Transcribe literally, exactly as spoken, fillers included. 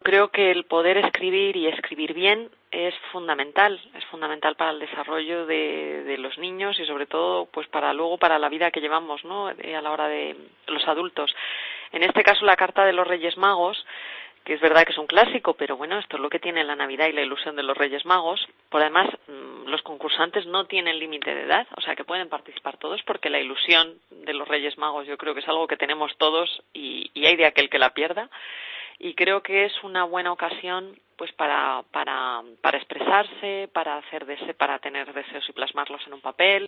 creo que el poder escribir y escribir bien es fundamental, es fundamental para el desarrollo de, de los niños y sobre todo pues para luego para la vida que llevamos, ¿no? Eh, a la hora de los adultos. En este caso la carta de los Reyes Magos, que es verdad que es un clásico, pero bueno, esto es lo que tiene la Navidad y la ilusión de los Reyes Magos. Por además, los concursantes no tienen límite de edad, o sea que pueden participar todos, porque la ilusión de los Reyes Magos yo creo que es algo que tenemos todos y, y hay de aquel que la pierda. Y creo que es una buena ocasión pues para para para expresarse, para hacer dese, para tener deseos y plasmarlos en un papel.